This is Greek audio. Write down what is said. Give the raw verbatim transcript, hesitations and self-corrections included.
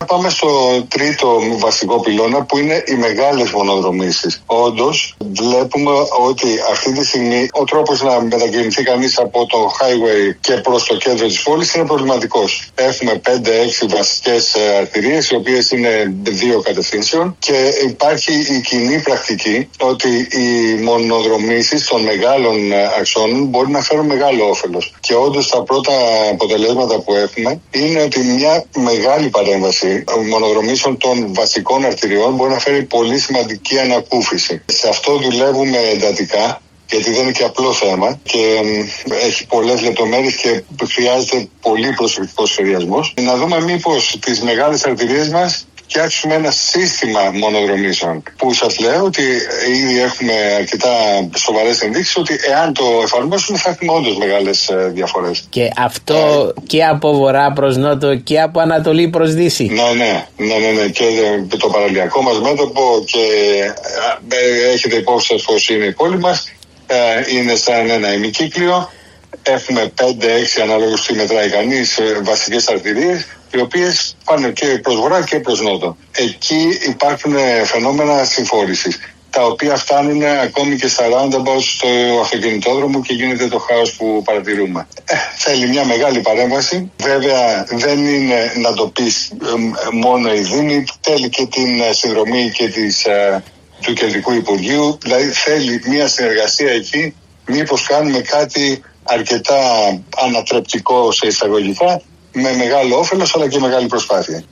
πάμε στο τρίτο βασικό πυλώνα που είναι οι μεγάλες μονοδρομήσεις. Όντως, βλέπουμε ότι αυτή τη στιγμή ο τρόπος να μετακινηθεί κανείς από το highway και προς το κέντρο της πόλης είναι προβληματικός. Έχουμε πέντε έξι βασικές αρτηρίες, οι οποίες είναι δύο κατευθύνσεων, και υπάρχει η κοινή πρακτική ότι οι μονοδρομήσεις των μεγάλων αξώνων μπορεί να φέρουν μεγάλο όφελος. Και όντως τα πρώτα αποτελέσματα που έχουμε είναι ότι μια μεγάλη παρέμβαση μονοδρομήσεων των βασικών αρτηριών μπορεί να φέρει πολύ σημαντική ανακούφιση. Σε αυτό δουλεύουμε εντατικά, γιατί δεν είναι και απλό θέμα και έχει πολλές λεπτομέρειες και χρειάζεται πολύ προσεκτικός σχεδιασμός. Να δούμε μήπως τις μεγάλες αρτηρίες μας φτιάξουμε ένα σύστημα μονοδρομήσεων, που σας λέω ότι ήδη έχουμε αρκετά σοβαρές ενδείξεις ότι εάν το εφαρμόσουμε θα έχουμε όντως μεγάλες διαφορές. Και αυτό ε, και από βορρά προς νότο και από ανατολή προς δύση. Ναι, ναι, ναι, ναι, ναι. Και το παραλιακό μας μέτωπο, και ε, έχετε υπόψη σας πως είναι η πόλη μας, ε, είναι σαν ένα ημικύκλιο. Έχουμε πέντε έξι αναλόγως τι μετράει κανείς βασικές αρτηρίες, οι οποίες πάνε και προς βορρά και προς νότο. Εκεί υπάρχουν φαινόμενα συμφόρησης, τα οποία φτάνουν ακόμη και στα roundabouts στο αυτοκινητόδρομο και γίνεται το χάος που παρατηρούμε. Ε, θέλει μια μεγάλη παρέμβαση. Βέβαια δεν είναι να το πεις ε, μόνο η Δήμη, θέλει και την συνδρομή και της, ε, του Κεντρικού Υπουργείου. Δηλαδή θέλει μια συνεργασία εκεί, μήπως κάνουμε κάτι αρκετά ανατρεπτικό σε εισαγωγικά, με μεγάλο όφελος αλλά και μεγάλη προσπάθεια.